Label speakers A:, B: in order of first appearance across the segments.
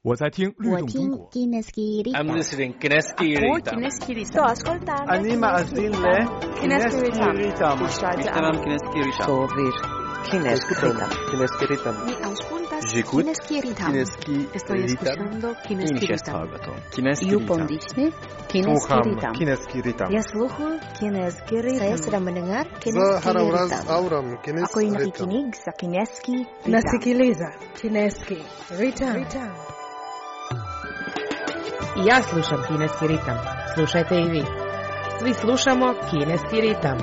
A: 我在听律动中国。
B: I'm listening Kineski Ritam.
C: Sto ascoltando.
D: Anima Azile
C: Kineski Ritam.
B: Ishtamam Kineski Ritam.
E: Sovir Kineski Ritam.
C: Mi auscultas
D: J'écoute
C: Kineski Ritam.
D: Kineski
C: Estoy escuchando Kineski Ritam.
B: Kineski
E: You
B: Ritam.
E: pondisne Kineski
D: Sluham
E: Ritam.
D: Kineski Ritam.
E: Ya sluhu Kineski Ritam.
C: Saya sedang mendengar
F: Za
C: Kineski
F: harawraz
C: Ritam.
F: auram
E: Ako
F: Kineski
E: yung
F: Ritam.
E: nakikinig sa Kineski Ritam.
G: Nasikiliza Kineski Ritam.
H: I ja slušam kineski ritam. Slušajte i vi. Svi slušamo kineski ritam.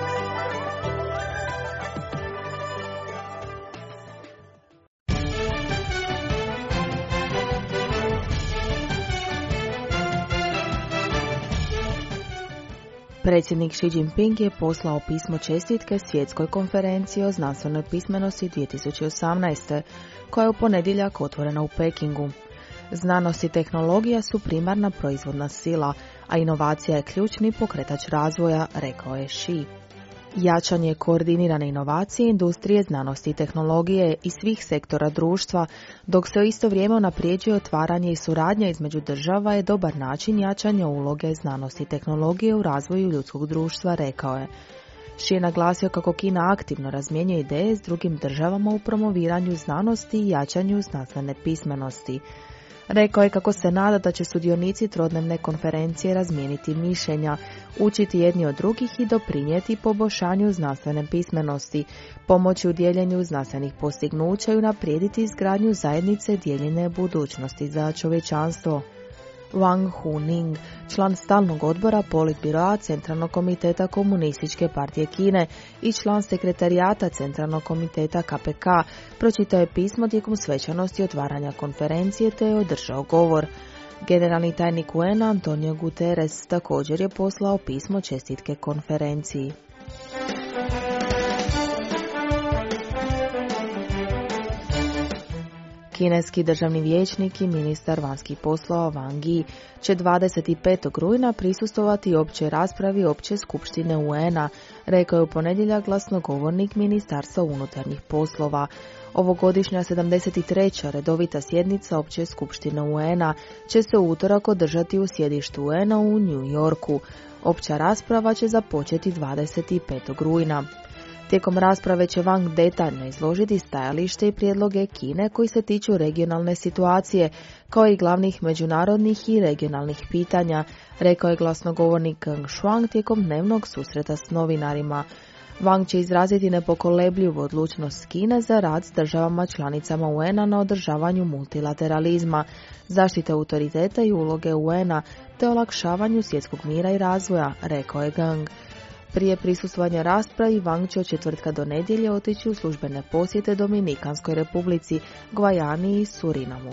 H: Predsjednik Xi Jinping je poslao pismo čestitke Svjetskoj konferenciji o znanstvenoj pismenosti 2018. koja je u ponedjeljak otvorena u Pekingu. Znanost i tehnologija su primarna proizvodna sila, a inovacija je ključni pokretač razvoja, rekao je Xi. Jačanje koordinirane inovacije, industrije, znanosti i tehnologije i svih sektora društva, dok se u isto vrijeme unapređuje otvaranje i suradnja između država je dobar način jačanja uloge znanosti i tehnologije u razvoju ljudskog društva, rekao je. Xi je naglasio kako Kina aktivno razmjenjuje ideje s drugim državama u promoviranju znanosti i jačanju znanstvene pismenosti. Rekao je kako se nada da će sudionici trodnevne konferencije razmijeniti mišljenja, učiti jedni od drugih i doprinijeti poboljšanju znanstvene pismenosti, pomoći u dijeljenju znanstvenih postignuća i unaprijediti izgradnju zajednice dijeljene budućnosti za čovječanstvo. Wang Huning, član stalnog odbora Politbiroa Centralnog komiteta Komunističke partije Kine i član sekretarijata Centralnog komiteta KPK, pročitao je pismo tijekom svečanosti otvaranja konferencije te je održao govor. Generalni tajnik UN-a Antonio Guterres također je poslao pismo čestitke konferenciji. Kineski državni vijećnik i ministar vanjskih poslova Wang Yi će 25. rujna prisustvovati općoj raspravi Opće skupštine UN-a, rekao je u ponedjeljak glasnogovornik Ministarstva unutarnjih poslova. Ovogodišnja 73. redovita sjednica Opće skupštine UN-a će se u utorak održati u sjedištu UN-a u New Yorku. Opća rasprava će započeti 25. rujna. Tijekom rasprave će Wang detaljno izložiti stajalište i prijedloge Kine koji se tiču regionalne situacije, kao i glavnih međunarodnih i regionalnih pitanja, rekao je glasnogovornik Geng Shuang tijekom dnevnog susreta s novinarima. Wang će izraziti nepokolebljivu odlučnost Kine za rad s državama članicama UN-a na održavanju multilateralizma, zaštite autoriteta i uloge UN-a te olakšavanju svjetskog mira i razvoja, rekao je Geng. Prije prisustvovanja raspravi, Wang će od četvrtka do nedjelje otići u službene posjete Dominikanskoj republici, Gvajani i Surinamu.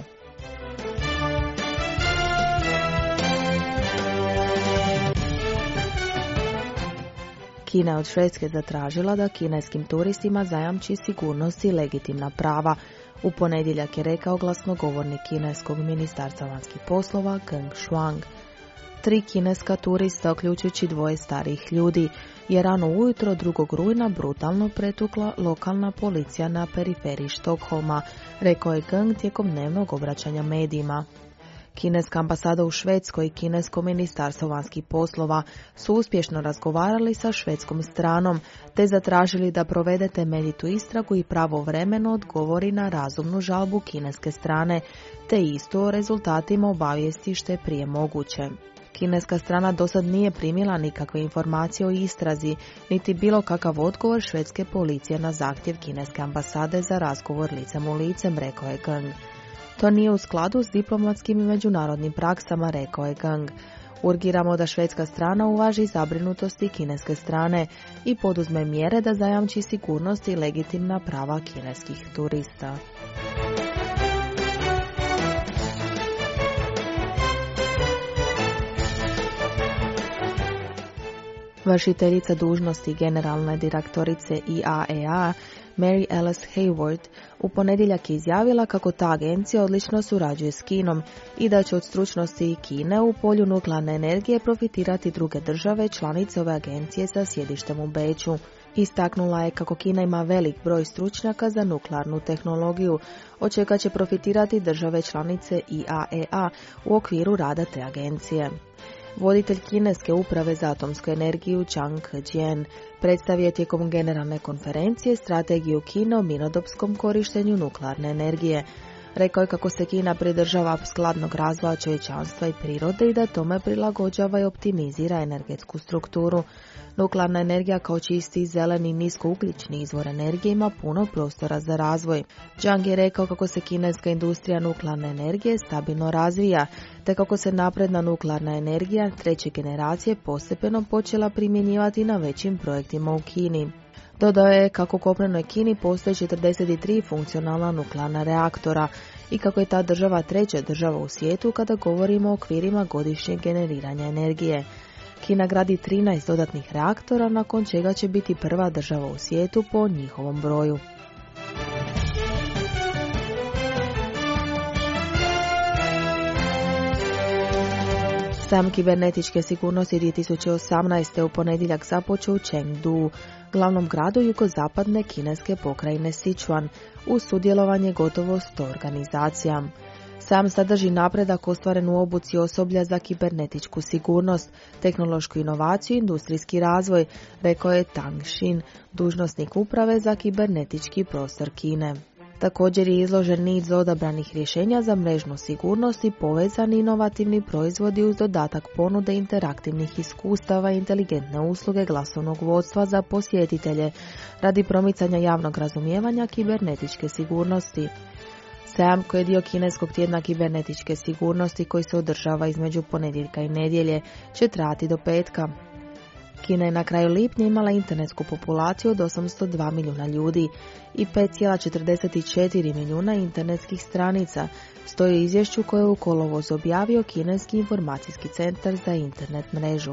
H: Kina je od Švedske zatražila da kineskim turistima zajamči sigurnost i legitimna prava. U ponedjeljak je rekao glasnogovornik kineskog ministarstva vanjskih poslova Geng Shuang. 3 kineska turista, uključujući 2 starijih ljudi, je rano ujutro 2. rujna brutalno pretukla lokalna policija na periferiji Štokholma, rekao je Geng tijekom dnevnog obraćanja medijima. Kineska ambasada u Švedskoj i kinesko ministarstvo vanjskih poslova su uspješno razgovarali sa švedskom stranom, te zatražili da provede temeljitu istragu i pravovremeno odgovori na razumnu žalbu kineske strane, te isto o rezultatima obavijesti što je prije moguće. Kineska strana dosad nije primila nikakve informacije o istrazi, niti bilo kakav odgovor švedske policije na zahtjev kineske ambasade za razgovor licem u licem, rekao je Geng. To nije u skladu s diplomatskim i međunarodnim praksama, rekao je Geng. Urgiramo da švedska strana uvaži zabrinutosti kineske strane i poduzme mjere da zajamči sigurnost i legitimna prava kineskih turista. Vršiteljica dužnosti generalne direktorice IAEA Mary Alice Hayward u ponedjeljak je izjavila kako ta agencija odlično surađuje s Kinom i da će od stručnosti Kine u polju nuklearne energije profitirati druge države članice ove agencije sa sjedištem u Beču. Istaknula je kako Kina ima velik broj stručnjaka za nuklearnu tehnologiju, od čega će profitirati države članice IAEA u okviru rada te agencije. Voditelj kineske uprave za atomsku energiju Zhang Jian predstavio tijekom generalne konferencije strategiju Kine o mirnodopskom korištenju nuklearne energije. Rekao je kako se Kina pridržava skladnog razvoja čovječanstva i prirode i da tome prilagođava i optimizira energetsku strukturu. Nuklearna energija kao čisti, zeleni, niskougljični izvor energije ima puno prostora za razvoj. Zhang je rekao kako se kineska industrija nuklearne energije stabilno razvija, te kako se napredna nuklearna energija treće generacije postepeno počela primjenjivati na većim projektima u Kini. Dodao je kako u kopnenoj Kini postoji 43 funkcionalna nuklearna reaktora i kako je ta država treća država u svijetu kada govorimo o okvirima godišnjeg generiranja energije. Kina gradi 13 dodatnih reaktora, nakon čega će biti prva država u svijetu po njihovom broju. Sajam kibernetičke sigurnosti 2018. u ponedjeljak započeo u Chengdu, glavnom gradu jugozapadne kineske pokrajine Sichuan, uz sudjelovanje gotovo 100 organizacija. Sam sadrži napredak ostvaren u obuci osoblja za kibernetičku sigurnost, tehnološku inovaciju i industrijski razvoj, rekao je Tang Xin, dužnosnik uprave za kibernetički prostor Kine. Također je izložen niz odabranih rješenja za mrežnu sigurnost i povezani inovativni proizvodi uz dodatak ponude interaktivnih iskustava i inteligentne usluge glasovnog vodstva za posjetitelje radi promicanja javnog razumijevanja kibernetičke sigurnosti. Sajam, koji je dio kineskog tjedna kibernetičke sigurnosti koji se održava između ponedjeljka i nedjelje, će trajati do petka. Kina je na kraju lipnja imala internetsku populaciju od 802 milijuna ljudi i 5,44 milijuna internetskih stranica, stoji u izvješću koje je u kolovozu objavio Kineski informacijski centar za internet mrežu.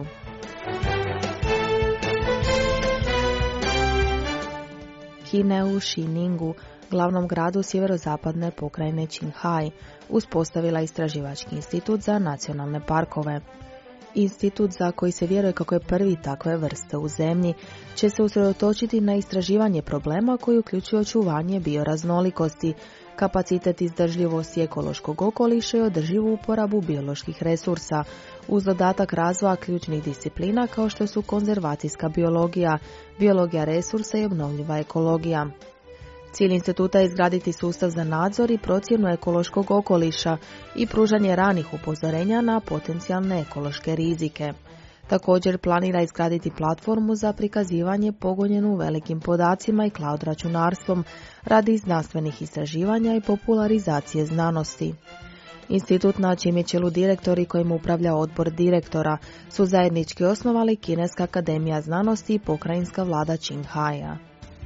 H: Kina je u Xiningu, glavnom gradu sjeverozapadne pokrajine Qinghai, uspostavila istraživački institut za nacionalne parkove. Institut, za koji se vjeruje kako je prvi takve vrste u zemlji, će se usredotočiti na istraživanje problema koji uključuju očuvanje bioraznolikosti, kapacitet izdržljivosti ekološkog okoliša i održivu uporabu bioloških resursa, uz dodatak razvoja ključnih disciplina kao što su konzervacijska biologija, biologija resursa i obnovljiva ekologija. Cilj instituta je izgraditi sustav za nadzor i procjenu ekološkog okoliša i pružanje ranih upozorenja na potencijalne ekološke rizike. Također planira izgraditi platformu za prikazivanje pogonjenu velikim podacima i cloud računarstvom radi znanstvenih istraživanja i popularizacije znanosti. Institut, na čijem je čelu direktori kojim upravlja odbor direktora, su zajednički osnovali Kineska akademija znanosti i pokrajinska vlada Qinghaia.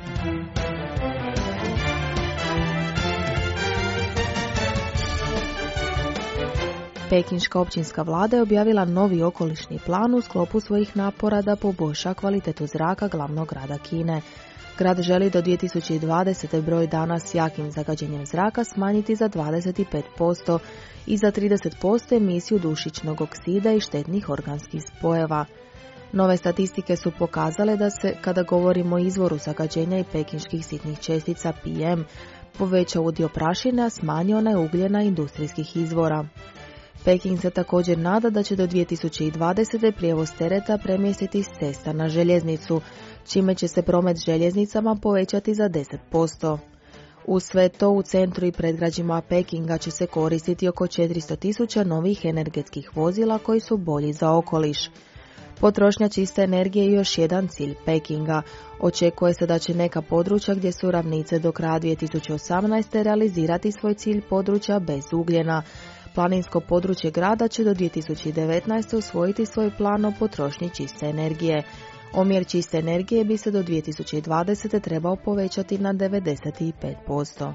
H: Pekinška općinska vlada je objavila novi okolišni plan u sklopu svojih napora da poboljša kvalitetu zraka glavnog grada Kine. Grad želi do 2020. broj dana s jakim zagađenjem zraka smanjiti za 25% i za 30% emisiju dušičnog oksida i štetnih organskih spojeva. Nove statistike su pokazale da se, kada govorimo o izvoru zagađenja i pekinških sitnih čestica PM, poveća udio prašine, a smanji onaj ugljena industrijskih izvora. Peking se također nada da će do 2020. prijevoz tereta premjestiti s cesta na željeznicu, čime će se promet željeznicama povećati za 10%. Uz sve to, u centru i predgrađima Pekinga će se koristiti oko 400.000 novih energetskih vozila koji su bolji za okoliš. Potrošnja čiste energije je još jedan cilj Pekinga. Očekuje se da će neka područja gdje su ravnice do kraja 2018. realizirati svoj cilj područja bez ugljena. Planinsko područje grada će do 2019. usvojiti svoj plan o potrošnji čiste energije. Omjer čiste energije bi se do 2020. trebao povećati na 95%.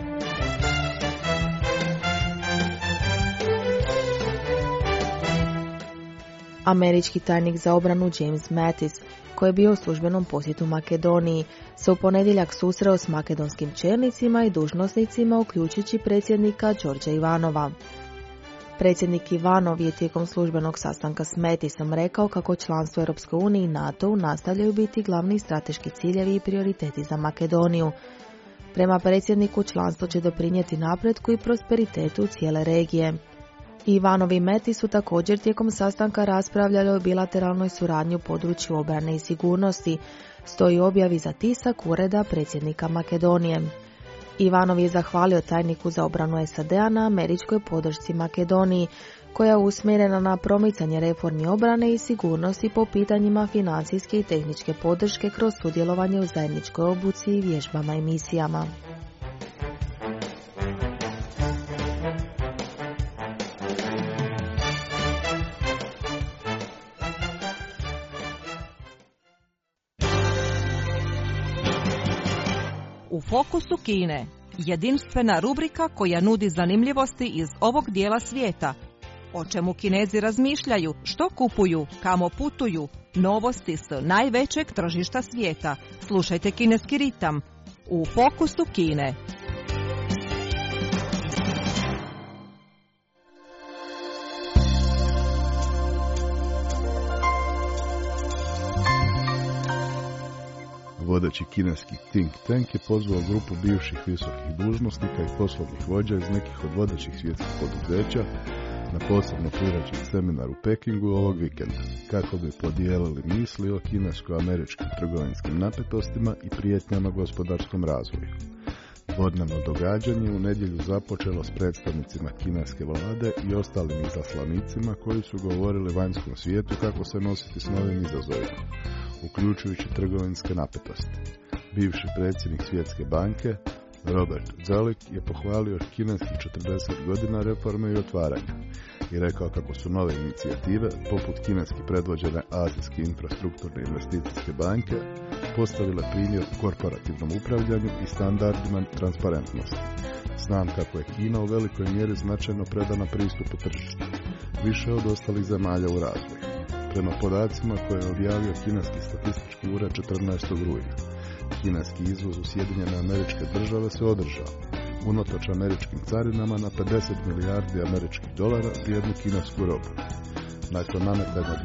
H: Američki tajnik za obranu James Mattis, koji je bio u službenom posjetu Makedoniji, se u ponedjeljak susreo s makedonskim čelnicima i dužnosnicima, uključujući predsjednika Đorđa Ivanova. Predsjednik Ivanov je tijekom službenog sastanka s Mattisom rekao kako članstvo Europskoj uniji i NATO-u nastavljaju biti glavni strateški ciljevi i prioriteti za Makedoniju. Prema predsjedniku, članstvo će doprinijeti napretku i prosperitetu cijele regije. Ivanov i Mattis su također tijekom sastanka raspravljali o bilateralnoj suradnji u području obrane i sigurnosti, stoji u objavi za tisak ureda predsjednika Makedonije. Ivanov je zahvalio tajniku za obranu SAD-a na američkoj podršci Makedoniji, koja je usmjerena na promicanje reformi obrane i sigurnosti po pitanjima financijske i tehničke podrške kroz sudjelovanje u zajedničkoj obuci i vježbama i misijama.
A: U fokusu Kine, jedinstvena rubrika koja nudi zanimljivosti iz ovog dijela svijeta. O čemu Kinezi razmišljaju, što kupuju, kamo putuju, novosti s najvećeg tržišta svijeta. Slušajte Kineski ritam u fokusu Kine.
D: Vodeći kineski think tank je pozvao grupu bivših visokih dužnosnika i poslovnih vođa iz nekih od vodećih svjetskih poduzeća na posebno priređen seminar u Pekingu ovog vikenda, kako bi podijelili misli o kinesko-američkim trgovinskim napetostima i prijetnjama gospodarskom razvoju. Dvodnevno događanje u nedjelju započelo s predstavnicima kineske vlade i ostalim izaslanicima koji su govorili vanjskom svijetu kako se nositi s novim izazovima, uključujući trgovinske napetosti. Bivši predsjednik Svjetske banke, Robert Zoellick, je pohvalio kineskih 40 godina reforme i otvaranja i rekao kako su nove inicijative, poput kineski predvođene Azijske infrastrukturne investicijske banke, postavile primjer u korporativnom upravljanju i standardima transparentnosti. Znam kako je Kina u velikoj mjeri značajno predana pristupu tržištu, više od ostalih zemalja u razvoju. Prema podacima koje je objavio kineski statistički ured 14. rujna, kineski izvoz u Sjedinjene Američke Države se održao, unatoč američkim carinama na 50 milijardi američkih dolara vrijednu kinesku robu. Nakon nametanja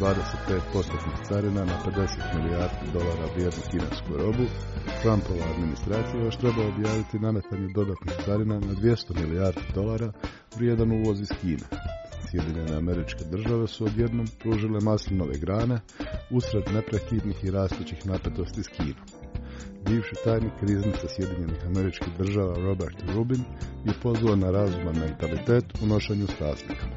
D: 25% carina na 50 milijardi dolara vrijednu kinesku robu, Trumpova administracija još treba objaviti nametanje dodatnih carina na 200 milijardi dolara vrijedan uvoz iz Kine. Sjedinjene Američke Države su odjednom pružile maslinove grane usred neprekidnih i rastućih napetosti s Kinom. Bivši tajnik riznice Sjedinjenih Američkih Država Robert Rubin je pozvao na razuman mentalitet u nošenju s razlikama.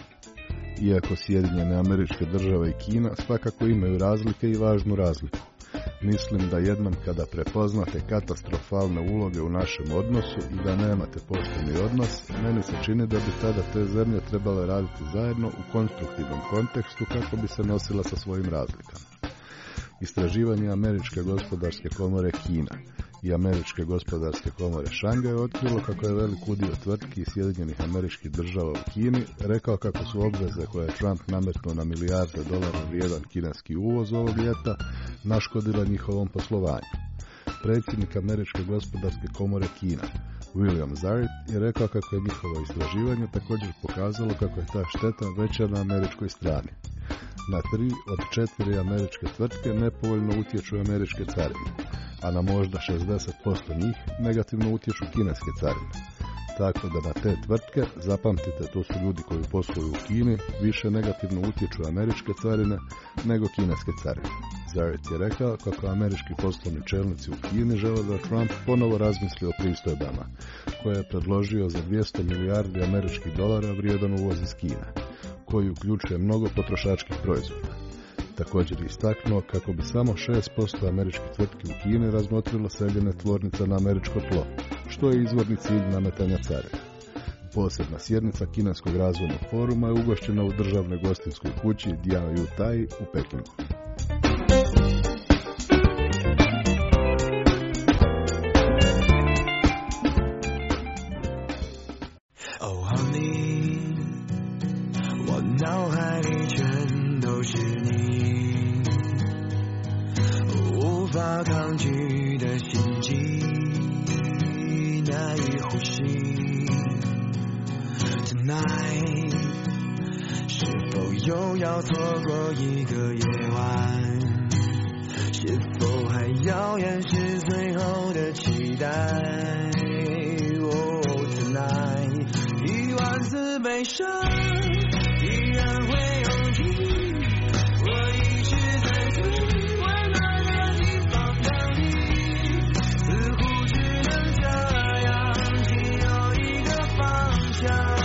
D: Iako Sjedinjene Američke Države i Kina svakako imaju razlike i važnu razliku, mislim da jednom kada prepoznate katastrofalne uloge u našem odnosu i da nemate pošteni odnos, meni se čini da bi tada te zemlje trebale raditi zajedno u konstruktivnom kontekstu kako bi se nosila sa svojim razlikama. Istraživanje Američke gospodarske komore Kina i Američke gospodarske komore Šangaj je otkrilo kako je velik udio tvrtki iz Sjedinjenih Američkih Država u Kini rekao kako su obveze koje je Trump nametnuo na milijarde dolara vrijedan kineski uvoz ovog ljeta naškodile njihovom poslovanju. Predsjednik Američke gospodarske komore Kina, William Zarit, je rekao kako je njihovo istraživanje također pokazalo kako je ta šteta veća na američkoj strani. Na 3 od 4 američke tvrtke nepovoljno utječu američke carine, a na možda 60% njih negativno utječu kineske carine. Tako da na te tvrtke, zapamtite, to su ljudi koji posluju u Kini, više negativno utječu američke carine nego kineske carine. Zarit je rekao kako američki poslovni čelnici u Kini žele da Trump ponovo razmisli o pristojbama, koje je predložio za 200 milijardi američkih dolara vrijedan uvoz iz Kine, koji uključuje mnogo potrošačkih proizvoda. Također je istaknuo kako bi samo 6% američkih tvrtki u Kini razmotrilo seljenje tvornica na američko tlo, što je izvorni cilj nametanja carina. Posebna sjednica Kineskog razvojnog foruma je ugošćena u državnoj gostinskoj kući Dianyutai u Pekingu.
F: Tonight 是否又要错过一个夜晚？是否还遥远是最后的期待？ Oh tonight， 10000次悲伤依然会涌起，我一直在最温暖的地方等你，似乎只能这样，只有一个方向。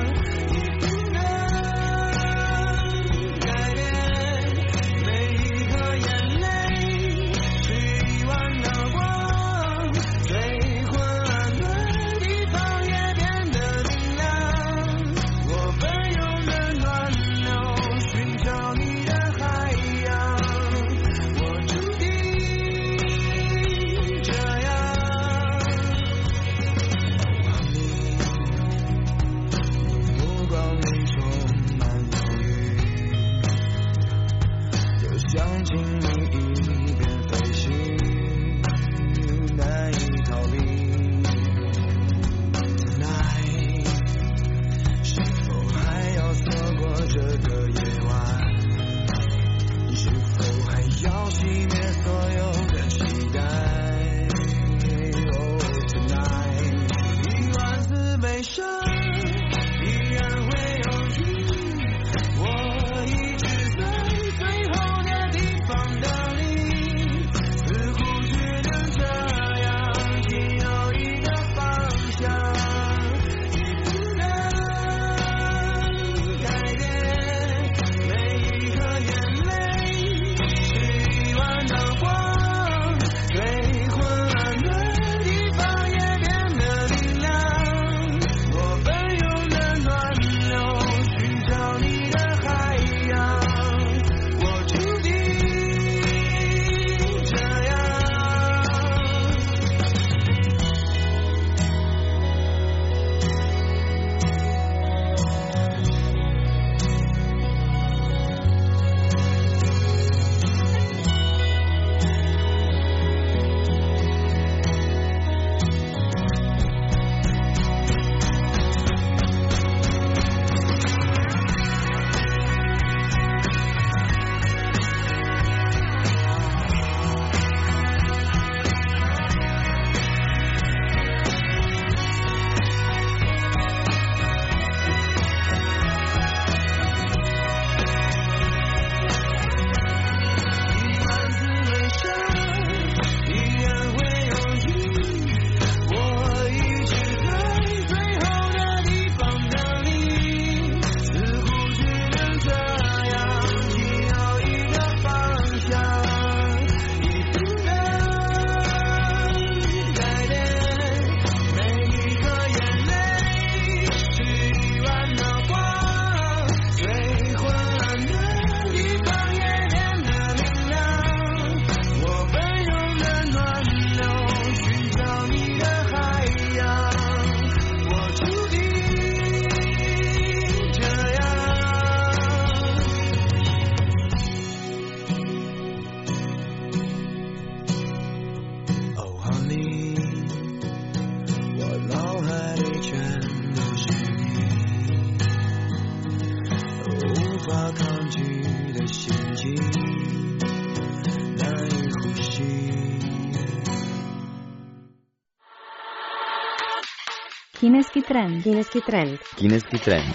I: Kineski trend.
E: Kineski trend.
J: Kineski trend.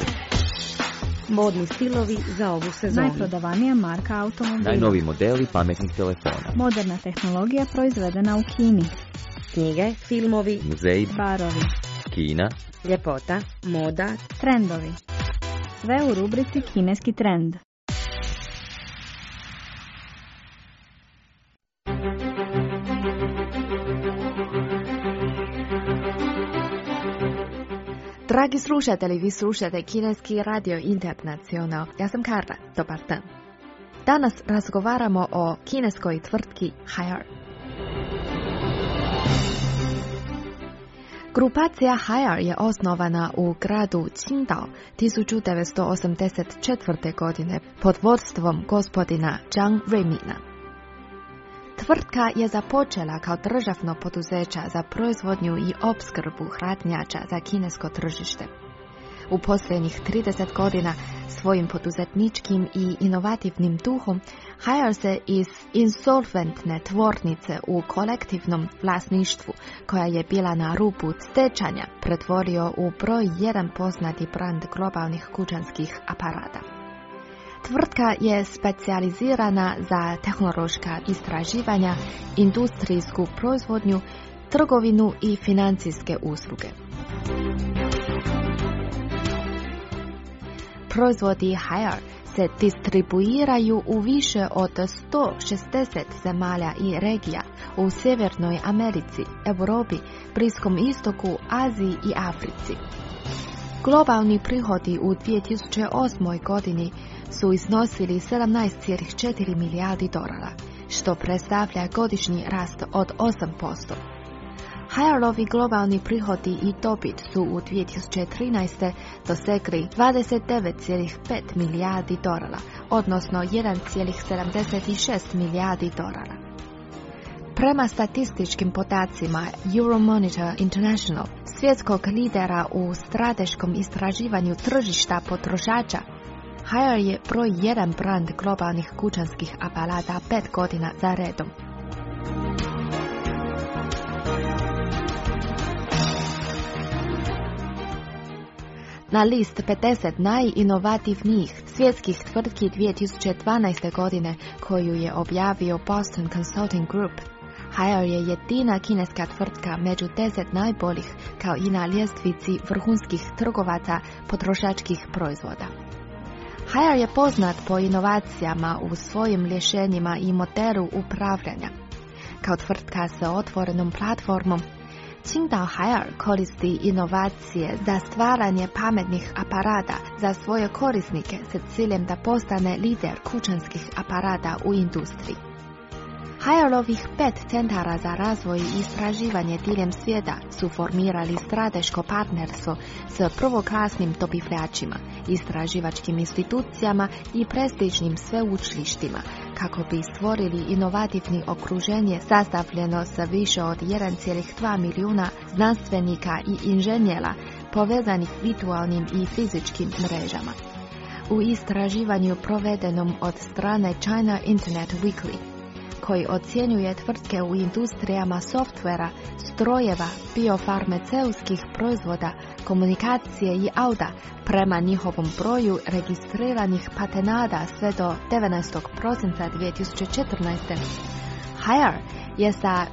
C: Modni stilovi za ovu sezonu.
I: Najprodavanija marka automobila.
J: Najnoviji modeli pametnih telefona.
I: Moderna tehnologija proizvedena u Kini.
C: Knjige, filmovi,
J: muzeji,
I: barovi,
J: Kina,
C: ljepota, moda,
I: trendovi. Sve u rubrici Kineski trend.
H: Dragi slušatelji, vi slušate Kineski radio internacional. Ja sam Karla, dobar dan. Danas razgovaramo o kineskoj tvrtki Haier. Grupacija Haier je osnovana u gradu Qingdao 1984. godine pod vodstvom gospodina Zhang Ruimina. Tvrtka je započela kao državno poduzeća za proizvodnju i opskrbu hladnjača za kinesko tržište.
K: U posljednjih 30 godina svojim poduzetničkim i inovativnim duhom Haier se iz insolventne tvornice u kolektivnom vlasništvu, koja je bila na rubu stečanja, pretvorio u broj 1 poznati brand globalnih kućanskih aparata. Tvrtka je specijalizirana za tehnološka istraživanja, industrijsku proizvodnju, trgovinu i financijske usluge. Proizvodi Haier se distribuiraju u više od 160 zemalja i regija u Sjevernoj Americi, Europi, Bliskom istoku, Aziji i Africi. Globalni prihodi u 2008. godini su iznosili 17,4 milijardi dolara, što predstavlja godišnji rast od 8%. Haierovi globalni prihodi i dobit su u 2013. dosegli 29,5 milijardi dolara, odnosno 1,76 milijardi dolara. Prema statističkim podacima Euromonitor International, svjetskog lidera u strateškom istraživanju tržišta potrošača, Haier je broj 1 brand globalnih kućanskih aparata 5 godina za redom. Na list 50 najinovativnijih svjetskih tvrtki 2012. godine, koju je objavio Boston Consulting Group, Haier je jedina kineska tvrtka među 10 najboljih, kao i na ljestvici vrhunskih trgovaca potrošačkih proizvoda. Haier je poznat po inovacijama u svojim rješenjima i modelu upravljanja. Kao tvrtka sa otvorenom platformom, Qingdao Haier koristi inovacije za stvaranje pametnih aparata za svoje korisnike sa ciljem da postane lider kućanskih aparata u industriji. Haierovih 5 centara za razvoj i istraživanje diljem svijeta su formirali strateško partnerstvo s prvoklasnim dobavljačima, istraživačkim institucijama i prestižnim sveučilištima, kako bi stvorili inovativni okruženje sastavljeno sa više od 1,2 milijuna znanstvenika i inženjera povezanih virtualnim i fizičkim mrežama. U istraživanju provedenom od strane China Internet Weekly, koji ocjenjuje tvrtke u industrijama softvera, strojeva, biofarmaceutskih proizvoda, komunikacije i auta prema njihovom broju registriranih patenata sve do 19. prosinca 2014. Haier je sa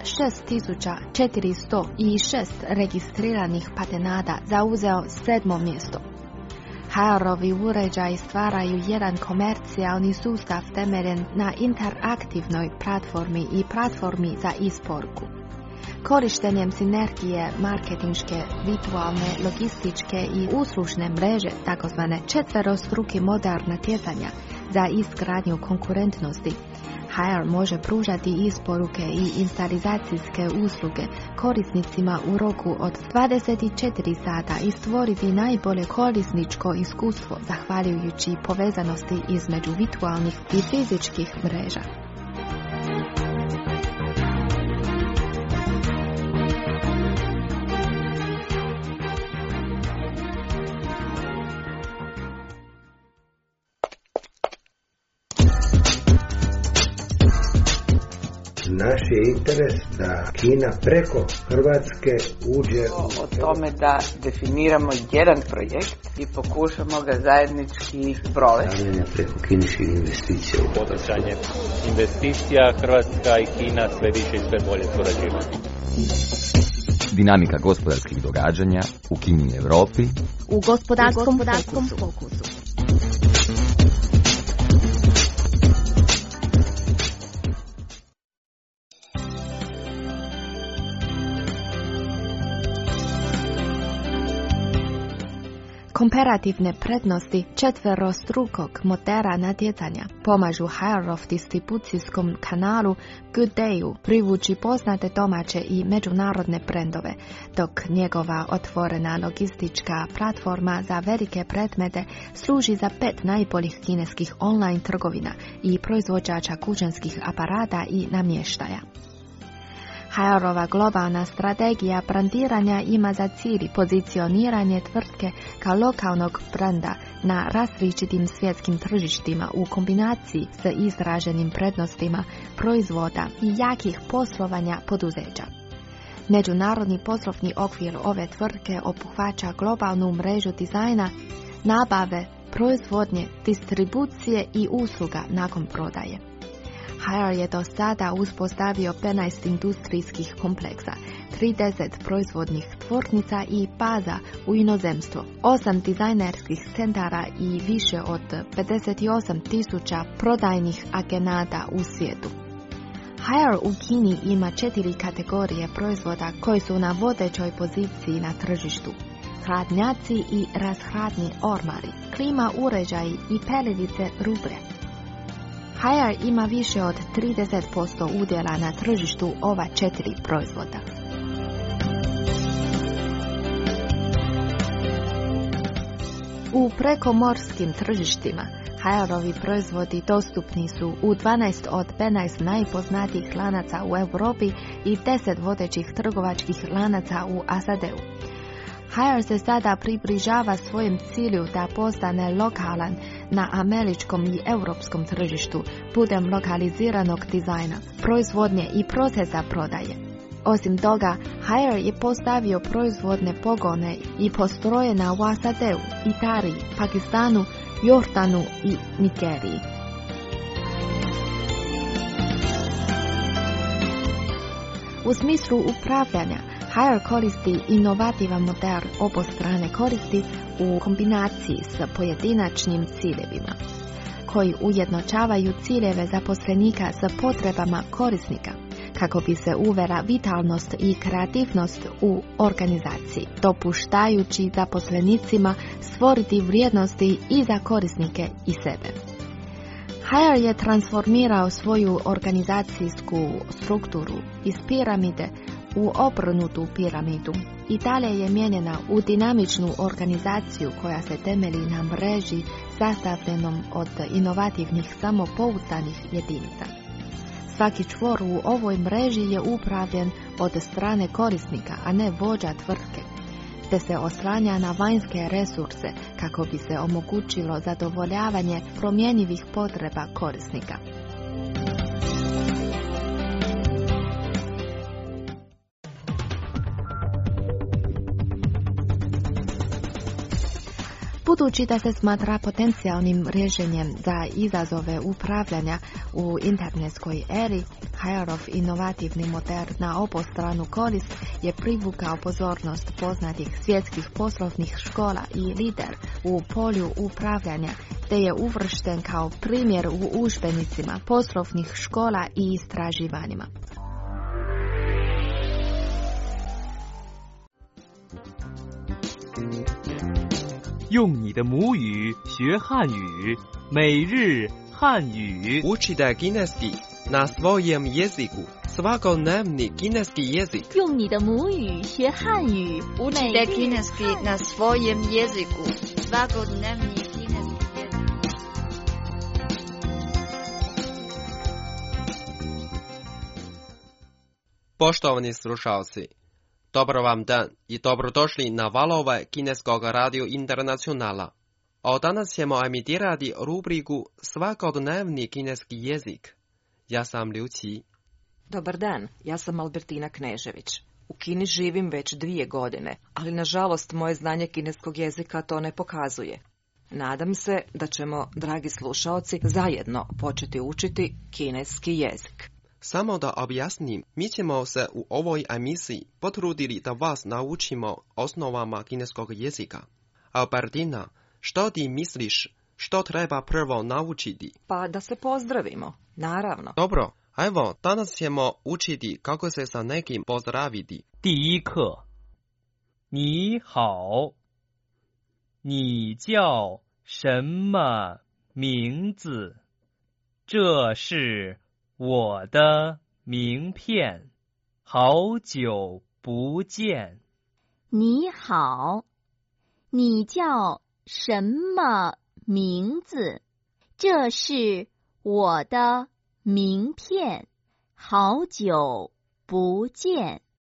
K: 6406 registriranih patenata zauzeo 7. mjesto. Haierovi uređaji stvaraju jedan komercijalni sustav temeljen na interaktivnoj platformi i platformi za isporuku. Korištenjem sinergije marketinške, virtualne, logističke i uslužne mreže, takozvane četverostruki model natjecanja za izgradnju konkurentnosti, Haier može pružati isporuke i instalacijske usluge korisnicima u roku od 24 sata i stvoriti najbolje korisničko iskustvo zahvaljujući povezanosti između virtualnih i fizičkih mreža.
L: Naš je interes da Kina preko Hrvatske uđe
M: o tome da definiramo jedan projekt i pokušamo ga zajednički provesti.
L: Stavljanje preko kineskih investicija.
N: Poticanje investicija, Hrvatska i Kina sve više i sve bolje surađivati.
J: Dinamika gospodarskih događanja u Kini i Europi
K: u gospodarskom fokusu. Komparativne prednosti četverostrukog modela natjecanja pomažu Haierov distribucijskom kanalu Good Dayu privući poznate domaće i međunarodne brendove, dok njegova otvorena logistička platforma za velike predmete služi za 5 najboljih kineskih online trgovina i proizvođača kućanskih aparata i namještaja. Haierova globalna strategija brandiranja ima za cilj pozicioniranje tvrtke kao lokalnog brenda na različitim svjetskim tržištima u kombinaciji s izraženim prednostima proizvoda i jakih poslovanja poduzeća. Međunarodni poslovni okvir ove tvrtke obuhvaća globalnu mrežu dizajna, nabave, proizvodnje, distribucije i usluga nakon prodaje. Haier je do sada uspostavio 15 industrijskih kompleksa, 30 proizvodnih tvornica i baza u inozemstvu, 8 dizajnerskih centara i više od 58.000 prodajnih agenata u svijetu. Haier u Kini ima 4 kategorije proizvoda koji su na vodećoj poziciji na tržištu: hladnjaci i razhladni ormari, klima uređaji i pelilice rubre. Haier ima više od 30% udjela na tržištu ova 4 proizvoda. U prekomorskim tržištima Haierovi proizvodi dostupni su u 12 od 15 najpoznatijih lanaca u Europi i 10 vodećih trgovačkih lanaca u SAD-u. Haier se sada približava svojem cilju da postane lokalan na američkom i europskom tržištu putem lokaliziranog dizajna, proizvodnje i procesa prodaje. Osim toga, Haier je postavio proizvodne pogone i postrojena u SAD-u, Italiji, Pakistanu, Jordanu i Nigeriji. U smislu upravljanja, Haier koristi inovativan model obostrane koristi u kombinaciji s pojedinačnim ciljevima, koji ujednačavaju ciljeve zaposlenika s potrebama korisnika, kako bi se uvela vitalnost i kreativnost u organizaciji, dopuštajući zaposlenicima stvoriti vrijednosti i za korisnike i sebe. Haier je transformirao svoju organizacijsku strukturu iz piramide u obrnutu piramidu i dalje je mijenjena u dinamičnu organizaciju koja se temelji na mreži sastavljenom od inovativnih samopouzdanih jedinica. Svaki čvor u ovoj mreži je upravljen od strane korisnika, a ne vođa tvrtke, te se oslanja na vanjske resurse kako bi se omogućilo zadovoljavanje promjenjivih potreba korisnika. Budući da se smatra potencijalnim rješenjem za izazove upravljanja u internetskoj eri, Haierov inovativni model na obostranu korist je privukao pozornost poznatih svjetskih poslovnih škola i lider u polju upravljanja, te je uvršten kao primjer u udžbenicima poslovnih škola i istraživanjima.
O: 用你的母语学汉语，每日汉语。
P: Učite kineski na svojem jeziku. Svakodnevni kineski jezik.
Q: 用你的母语学汉语。
R: Učite kineski na svojem jeziku. Svakodnevni kineski jezik.
P: Poštovani slušalci, dobar vam dan i dobrodošli na valove Kineskog radio internacionala. A danas ćemo emitirati rubriku Svakodnevni kineski jezik. Ja sam Liu Qi.
A: Dobar dan, ja sam Albertina Knežević. U Kini živim već 2 godine, ali nažalost moje znanje kineskog jezika to ne pokazuje. Nadam se da ćemo, dragi slušaoci, zajedno početi učiti kineski jezik.
P: Samo da objasnim, mi ćemo se u ovoj emisiji potrudili da vas naučimo osnovama kineskog jezika. Albertina, što ti misliš, što treba prvo naučiti?
A: Pa da se pozdravimo, naravno.
P: Dobro, evo, danas ćemo učiti kako se sa nekim pozdraviti.
O: 第一课，你好，你叫什么名字？这是我的名片，好久不见。
Q: 你好，你叫什么名字？这是我的名片，好久不见。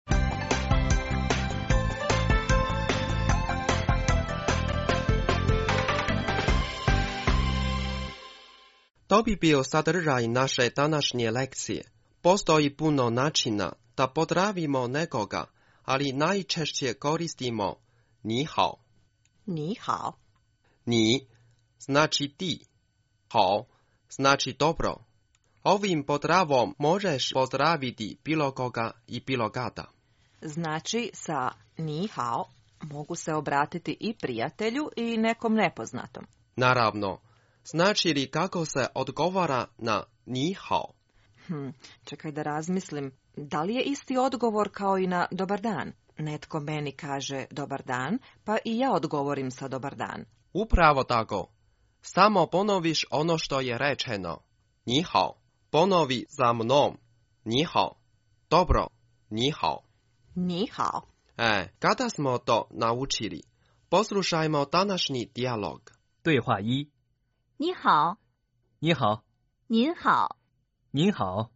P: To bi bio sadržaj naše današnje lekcije. Postoji puno načina da pozdravimo nekoga, ali najčešće koristimo ni hao.
A: Ni hao.
P: Ni znači ti. Hao znači dobro. Ovim pozdravom možeš pozdraviti bilo koga i bilo kada.
A: Znači, sa ni hao mogu se obratiti i prijatelju i nekom nepoznatom.
P: Naravno. Znači li kako se odgovara na ni hao?
A: Čekaj da razmislim. Da li je isti odgovor kao i na dobar dan? Netko meni kaže dobar dan, pa i ja odgovorim sa dobar dan.
P: Upravo tako. Samo ponoviš ono što je rečeno. Ni hao. Ponovi za mnom. Ni hao. Dobro. Ni hao.
A: Ni hao.
P: Kada smo to naučili? Poslušajmo današnji dijalog.
O: 对话一。
Q: 你好。
O: 你好。
Q: 您好。
O: 您好。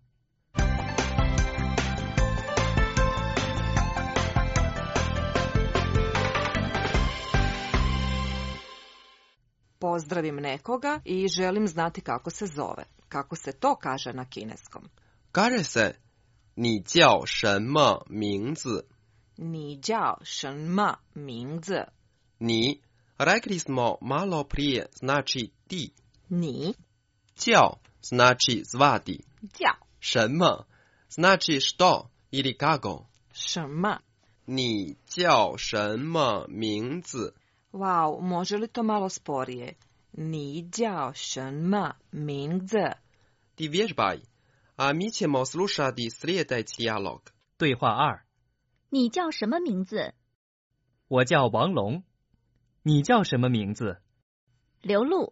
A: Pozdravim nekoga i želim znati kako se zove. Kako se to kaže na kineskom?
P: Kaže se, ni jiao shenme mingzi?
A: Ni jiao shenme mingzi?
P: Ni, rekli smo malo prije, znači ti.
A: Ni.
P: Jiao znači zvati.
A: Jiao.
P: Shenme znači što ili kako.
A: Shenme.
P: Ni jiao shenme mingzi?
A: Wow, može li to malo sporije? Ni jiao shenme mingzi?
P: Ti vježbaj, a mi ćemo slušati sljedeći dijalog.
O: 对话二。
Q: 你叫什么名字？
O: 我叫王龙。你叫什么名字？
Q: 刘露。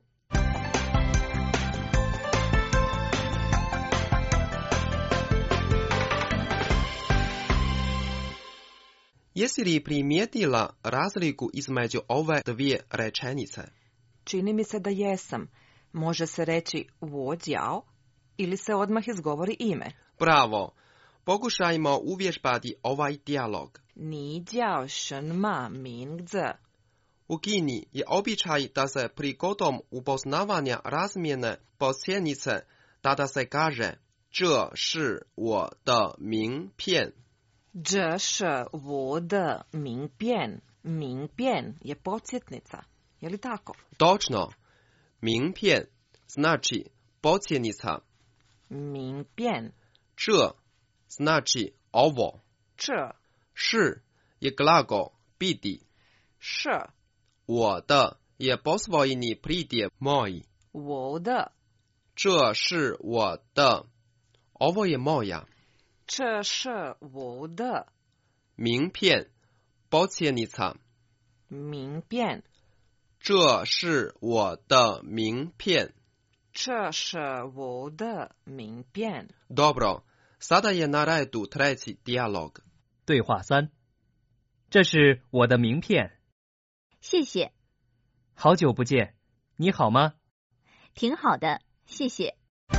P: Jesi li primijetila razliku između ove dvije rečenice?
A: Čini mi se da jesam. Može se reći wo jiao ili se odmah izgovori ime.
P: Bravo. Pokušajmo uvježbati ovaj dijalog.
A: Ni jiao shenme mingzi?
P: U Kini je običaj da se prigodom upoznavanja razmjene posljenice tada se kaže 这是我的名片.
A: 这是我的名片. 名片je podsjetnica. Je li tako?
P: Točno. 名片 znači podsjetnica.
A: 名片.
P: 这 znači ovo.
A: 这
P: 是 je glagol biti.
A: 是
P: 我的 je posvojeni pridjev moj.
A: 我的
P: 这是我的 ovo je moja.
A: 这是我的
P: 名片 podsjetnica.
A: 名片。
P: 这是我的名片。
A: 这是我的名片。
P: Dobro, sada je na redu treći dijalog.
O: 对话三。这是我的名片。
Q: 谢谢。
O: 好久不见，你好吗？
Q: 挺好的，谢谢。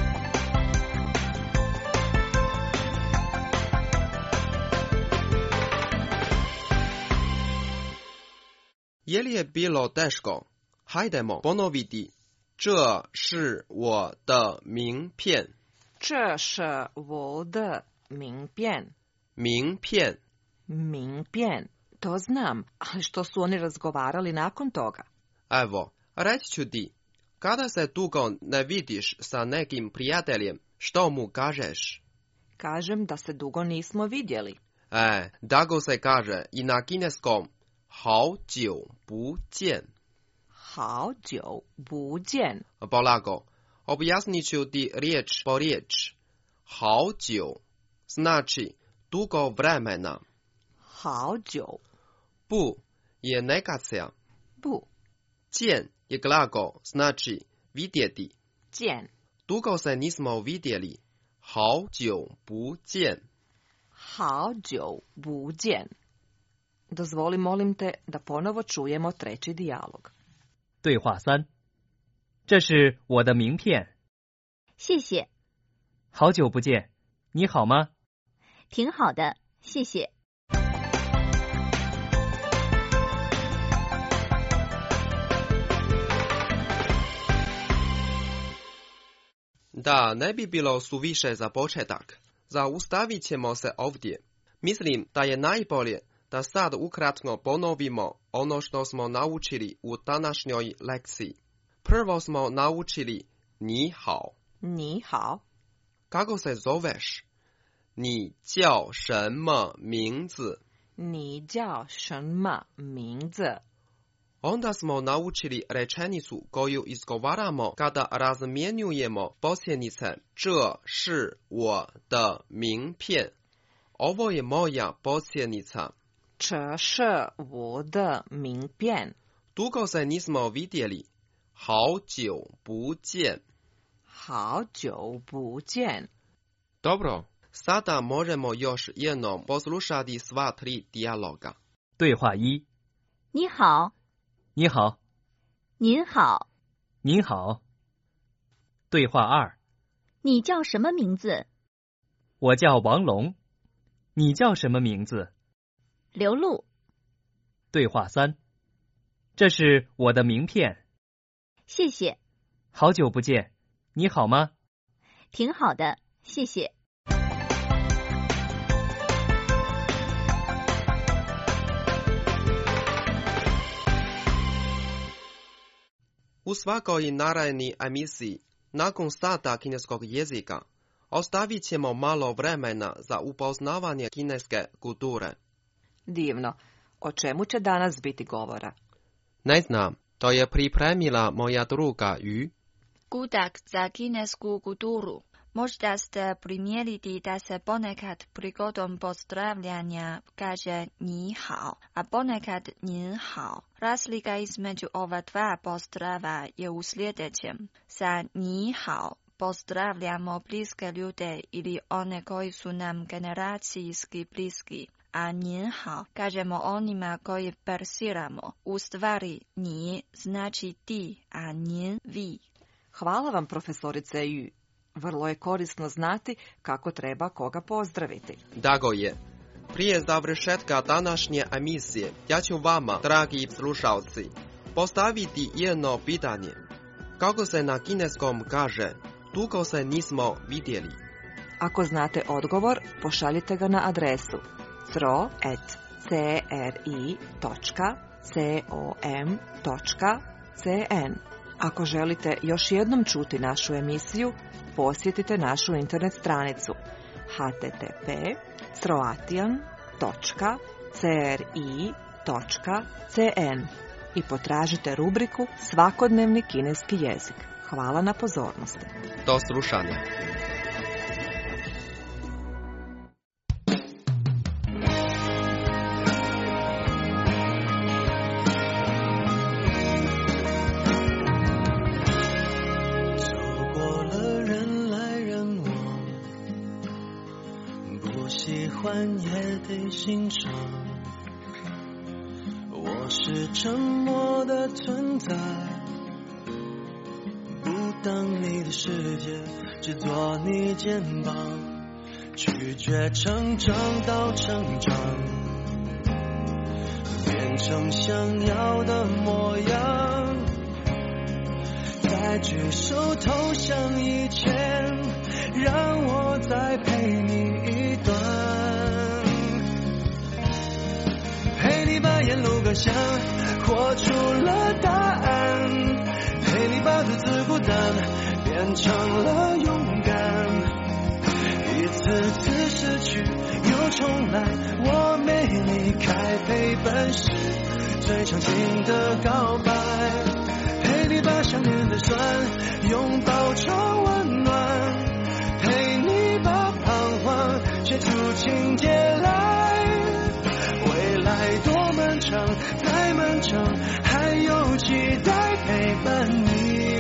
P: Je li je bilo teško? Hajdemo ponoviti. 这是我的名片。
A: 这是我的名片。
P: 名片。
A: 名片. To znam, ali što su oni razgovarali nakon toga?
P: Evo, reći ću ti. Kada se dugo ne vidiš sa nekim prijateljem, što mu kažeš?
A: Kažem da se dugo nismo vidjeli.
P: Tako se kaže i na kineskom 好久不见。
A: 好久不见。
P: Polako, objasnit ću ti riječ po riječ. 好久 znači dugo vremena.
A: 好久
P: 不 je negacija.
A: 不
P: 见 je glagol, znači vidjeti.
A: 见
P: dugo se nismo vidjeli. 好久不见。
A: 好久不见。 Dozvoli, molim te, da ponovo čujemo treći dijalog.
O: 对话三。这是我的名片。
Q: 谢谢。
O: 好久不见，你好吗？
Q: 挺好的，谢谢。
P: Da ne bi bilo suviše za početak, zaustavit ćemo se ovdje. Mislim da je najbolje da sad ukratko ponovimo ono što smo naučili u današnjoj lekciji. Prvo smo naučili ni hao.
A: Ni hao.
P: Kako se zoveš? Ni jiao shenme mingzi?
A: Ni jiao shenme mingzi?
P: Onda smo naučili rečenicu koju izgovaramo kada razmjenjujemo posljenice 这是我的名片. Ovo je moja posjenica.
A: 这是我的名片.
P: Dugo se nismo vidjeli. 好久不见.
A: 好久不见.
P: Dobro, sada možemo još jednom poslušati sva 3 dijaloga.
O: 对话1。
Q: 你好。
O: 你好。
Q: 您好。
O: 您好。对话2。
Q: 你叫什么名字？
O: 我叫王龙。你叫什么名字？
Q: 刘露。
O: 对话3。这是我的名片。
Q: 谢谢。
O: 好久不见，你好吗？
Q: 挺好的，谢谢。
P: U svakoj narednoj emisiji, nakon sata kineskog jezika, ostavit ćemo malo vremena za upoznavanje kineske kulture.
A: Divno. O čemu će danas biti govora?
P: Ne znam, to je pripremila moja druga Yu.
R: Kudak za kinesku kulturu. Možda ste primijetili da se ponekad prigodom pozdravljanja kaže ni hao, a ponekad nin hao. Razlika između ova dva pozdrava je u sljedećem. Sa ni hao pozdravljamo bliske ljude ili one koji su nam generacijski bliski, a nin hao kažemo onima koji persiramo. U stvari ni znači ti, a nin vi.
A: Hvala vam, profesorice Yu. Vrlo je korisno znati kako treba koga pozdraviti.
P: Dago je. Prije završetka današnje emisije, ja ću vama, dragi slušalci, postaviti jedno pitanje. Kako se na kineskom kaže, dugo se nismo vidjeli?
A: Ako znate odgovor, pošaljite ga na adresu cro@cri.com.cn. Ako želite još jednom čuti našu emisiju, posjetite našu internet stranicu http://cri.cn i potražite rubriku Svakodnevni kineski jezik. Hvala na pozornosti.
P: Do slušanja.
F: 也得欣赏，我是沉默的存在，不当你的世界，只做你肩膀，拒绝成长到成长，变成想要的模样，在举手投降以前，让我再陪你一段，陪你把沿路感想活出了答案，陪你把独自孤单变成了勇敢，一次次失去又重来，我没离开，陪伴是最长情的告白，陪你把想念的酸拥抱成温暖，陪你把彷徨写出情节来，未来多漫长太漫长，还有期待陪伴你，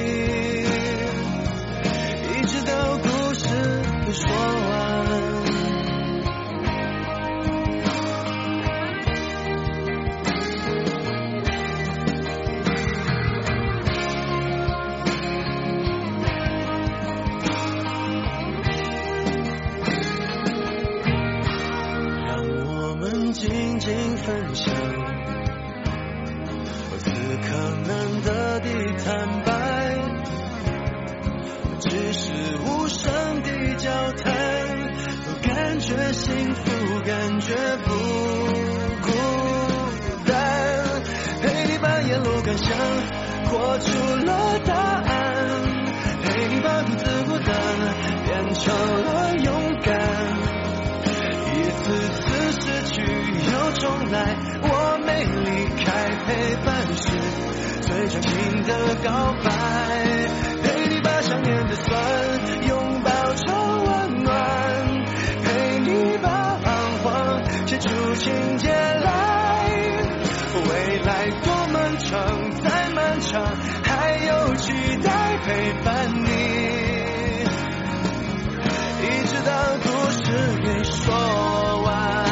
F: 一直到故事都说完。 活出了答案，陪你把独自孤单变成了勇敢，一次次失去又重来，我没离开，陪伴是最长情的告白，陪你把想念的酸拥抱成温暖，陪你把彷徨写出情节来，未来多漫长再漫长，还有期待陪伴你，一直到故事给说完。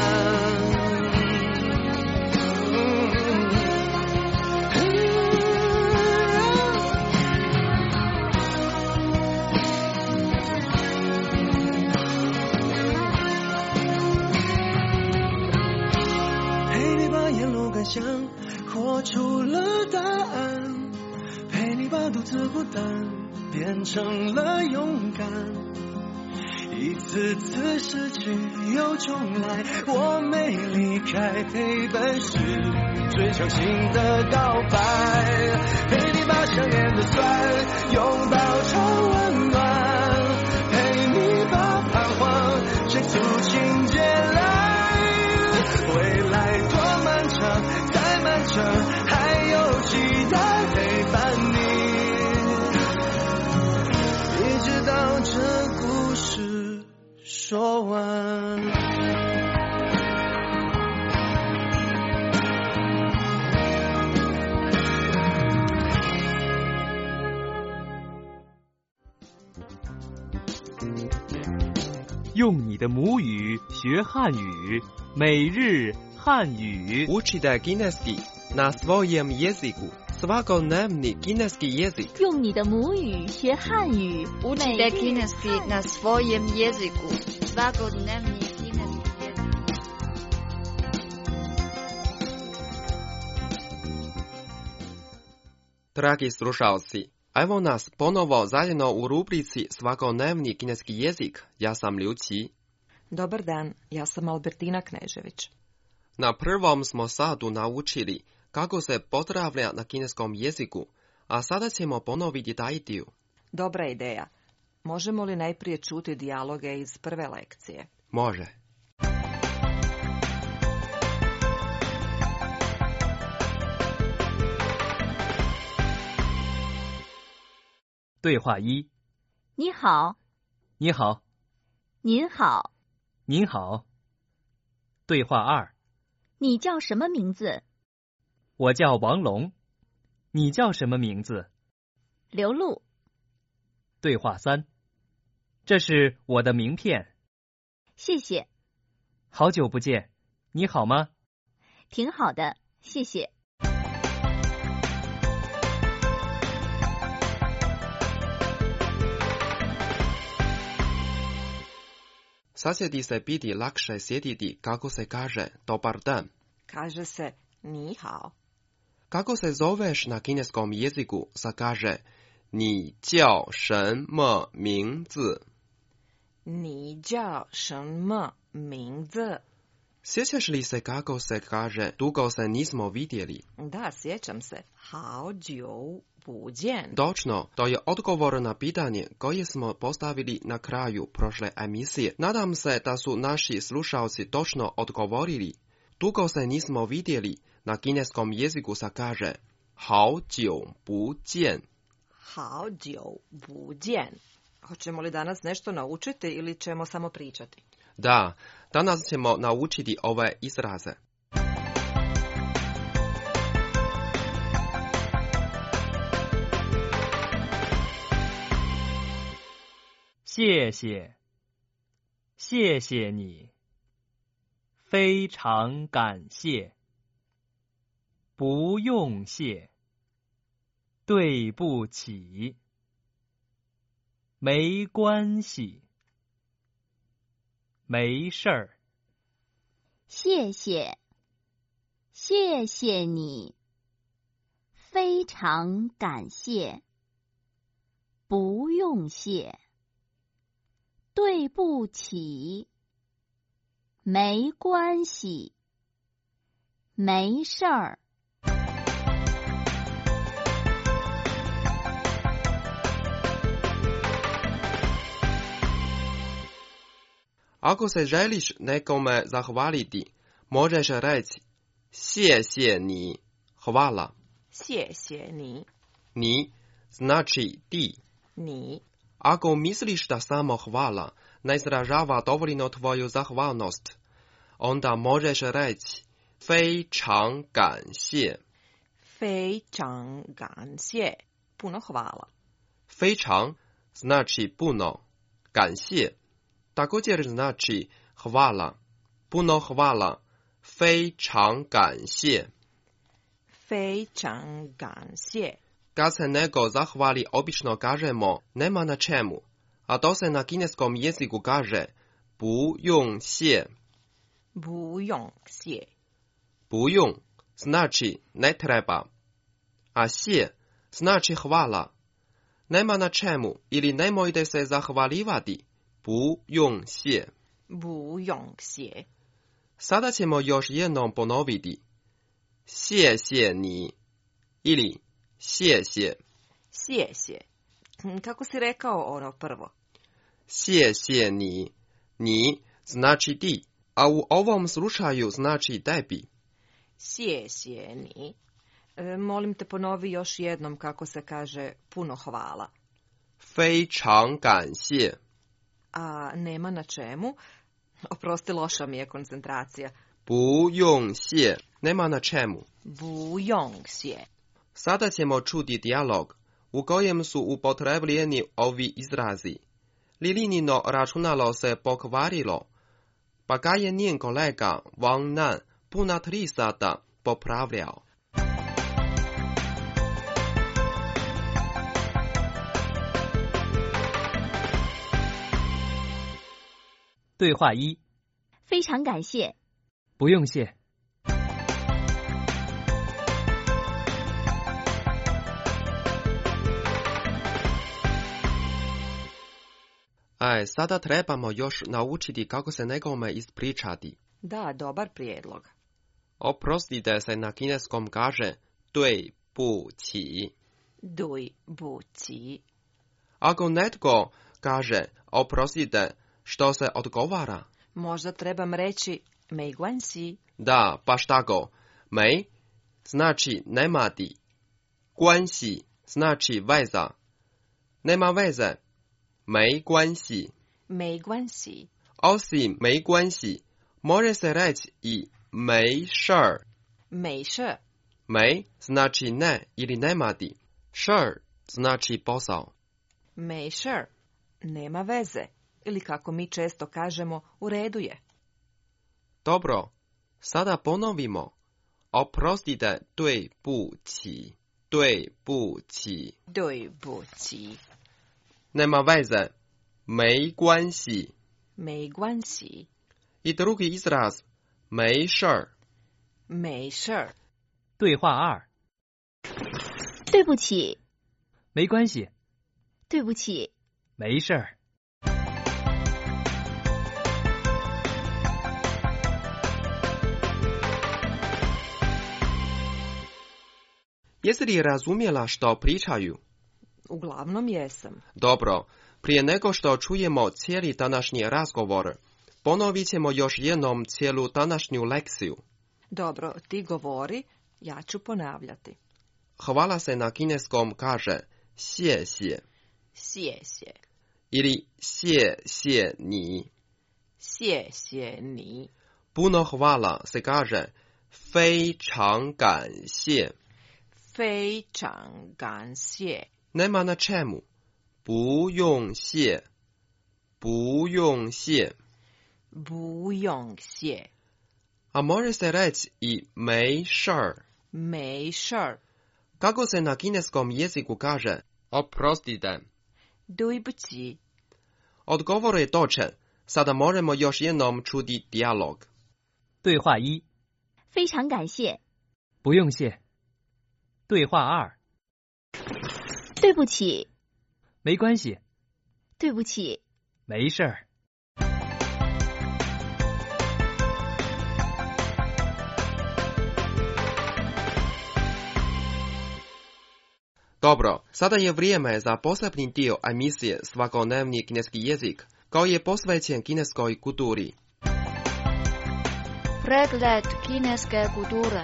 F: 活出了答案，陪你把独自孤单变成了勇敢，一次次失去又重来，我没离开，陪伴是最长情的告白，陪你把想念的酸拥抱成温暖，陪你把彷徨写出情节来，未来多漫长再漫长，还有期待陪伴你，一直到这故事说完。
O: 用你的母语学汉语，每日汉语。
P: Učite kineski na svojem jeziku. Svakodnevni kineski jezik.
Q: 用你的母语学汉语。
R: Učite kineski na svojem jeziku. Svakodnevni kineski jezik.
P: Dragi slušalci, evo nas ponovo zajedno u rubrici Svakodnevni kineski jezik. Ja sam Liu Qi.
A: Dobar dan, ja sam Albertina Knežević.
P: Na prvom smo satu naučili kako se pozdravlja na kineskom jeziku, a sada ćemo ponoviti taj dio.
A: Dobra ideja. Možemo li najprije čuti dijaloge iz prve lekcije?
P: Može.
O: 对话一：
Q: 你好。
O: 你好。
Q: 您好。
O: 您好。对话二：
Q: 你叫什么名字？
O: 我叫王龙。你叫什么名字？
Q: 刘露。
O: 对话三：这是我的名片。
Q: 谢谢。
O: 好久不见，你好吗？
Q: 挺好的，谢谢。
P: Sad će ti se biti lakše sjetiti kako se kaže dobar dan.
A: Kaže se ni hao.
P: Kako se zoveš na kineskom jeziku se kaže ni jiao shenme mingzi.
A: Ni jiao shenme mingzi.
P: Sjećaš li se kako se kaže dugo se nismo vidjeli?
A: Da, sjećam se. Hao jiu bu jian.
P: Točno, to je odgovor na pitanje koje smo postavili na kraju prošle emisije. Nadam se da su naši slušalci točno odgovorili. Dugo se nismo vidjeli, na kineskom jeziku se kaže hao jiu bu jian.
A: Hao jiu bu jian. Hoćemo li danas nešto naučiti ili ćemo samo pričati?
P: Da, danas ćemo naučiti ove izraze.
O: 谢谢，谢谢你，非常感谢，不用谢，对不起，没关系，没事儿。
Q: 谢谢，谢谢你，非常感谢，不用谢。对不起，没关系，没事儿。
P: Ako se želiš nekome zahvaliti, možeš reći 谢谢你, hvala.
A: 谢谢你.
P: Ni znači ti.
A: Ni.
P: Ako misliš da samo hvala ne izražava dovoljno tvoju zahvalnost, onda možeš reći 非常感谢.
A: 非常感谢. Puno hvala.
P: 非常 znači puno. 感谢 također znači hvala. Puno hvala. 非常感谢.
A: 非常感谢.
P: Kad se nego zahvali, obično kažemo nema na čemu, a to se na kineskom jeziku kaže 不用谢.
A: 不用谢.
P: 不用 znači ne treba, a 谢 znači hvala. Nema na čemu ili nemojte se zahvalivati. 不用谢.
A: 不用谢.
P: Sada ćemo još jednom ponoviti. 谢谢你 ili 谢谢.
A: 谢谢. Kako si rekao ono prvo?
P: 谢谢你. Ni znači ti, a u ovom slučaju znači tebi.
A: 谢谢你. Molim te ponovi još jednom kako se kaže puno hvala.
P: 非常感谢.
A: A nema na čemu? Oprosti, loša mi je koncentracija.
P: 不用谢 nema na čemu.
A: 不用谢.
P: Sada ćemo čuti dijalog u kojem su upotrebljeni ovi izrazi. Lilinino računalo se pokvarilo, pa ga je njen kolega Wang Nan puna 3 sata popravljao.
O: 对话1。
Q: 非常感谢。
O: 不用谢。
P: Sada trebamo još naučiti kako se nekome ispričati.
A: Da, dobar prijedlog.
P: Oprostite se na kineskom kaže 对不起.
A: 对不起.
P: Ako netko kaže oprostite, što se odgovara?
A: Možda trebam reći 没关系.
P: Da, baš tako. 没 znači nemati. 关系 znači veza. Nema veze. 没关系.
A: 没关系.
P: Osim 没关系 može se reći i 没事儿.
A: 没事.
P: 没 znači ne ili nemati. 事儿 znači posao.
A: 没事. Nema veze. Ili kako mi često kažemo, u redu je.
P: Dobro, sada ponovimo. Oprostite, 对不起. 对不起.
A: 对不起.
P: Nema veze. 没关系.
A: 没关系.
P: I drugi izraz. 没事儿.
A: 没事儿.
O: 对话2。
Q: 对不起。
O: 没关系。
Q: 对不起。
O: 没事儿。
P: Jesi li razumjela što pričaju?
A: Uglavnom jesam.
P: Dobro, prije nego što čujemo cijeli današnji razgovor, ponovit ćemo još jednom cijelu današnju lekciju.
A: Dobro, ti govori, ja ću ponavljati.
P: Hvala se na kineskom kaže 谢谢.
A: 谢谢.
P: Ili 谢谢你.
A: 谢谢你.
P: Puno hvala se kaže 非常感谢.
A: 非常感谢.
P: Nema na čemu. 不用谢. 不用谢.
A: 不用谢.
P: A može se reći i 没事儿.
A: 没事儿.
P: Kako se na kineskom jeziku kaže oprostite?
A: 对不起.
P: Odgovor je točan. Sada možemo još jednom čuti dijalog.
O: 对话1。
Q: 非常感谢。
O: 不用谢。对话2。
Q: 对不起。
O: 没关系。
Q: 对不起。
O: 没事儿。
P: Dobro, sada je vrijeme za posebni dio emisije Svakodnevni kineski jezik koji je posvećen kineskoj kulturi.
R: Pregled kineske kulture.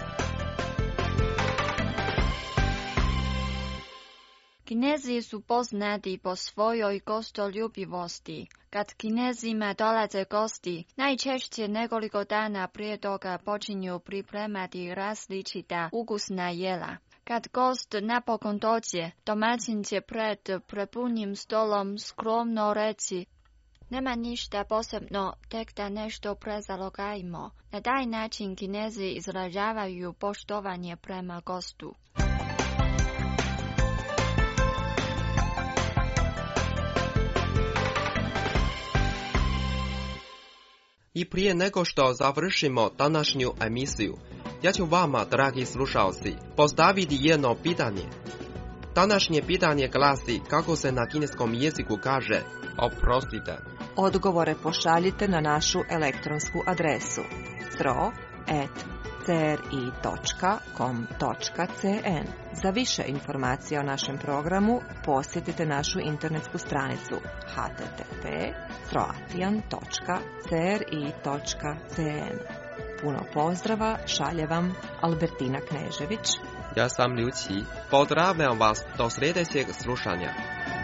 R: Kinezi su poznati po svojoj gostoljubivosti. Kad Kinezima dolaze gosti, najčešće nekoliko dana prije toga počinju pripremati različita ukusna jela. Kad gost napokon dođe, domaćin će pred prepunim stolom skromno reći: nema ništa posebno, tek da nešto prezalogajimo. Na taj način Kinezi izražavaju poštovanje prema gostu.
P: I prije nego što završimo današnju emisiju, ja ću vama, dragi slušalci, postaviti jedno pitanje. Današnje pitanje glasi kako se na kineskom jeziku kaže oprostite.
A: Odgovore pošaljite na našu elektronsku adresu cro@cri.com.cn. Za više informacija o našem programu posjetite našu internetsku stranicu http://croatian.cri.cn. Puno pozdrava, šalje vam Albertina Knežević.
P: Ja sam Liu Qi. Pozdravljam vas do sljedećeg slušanja.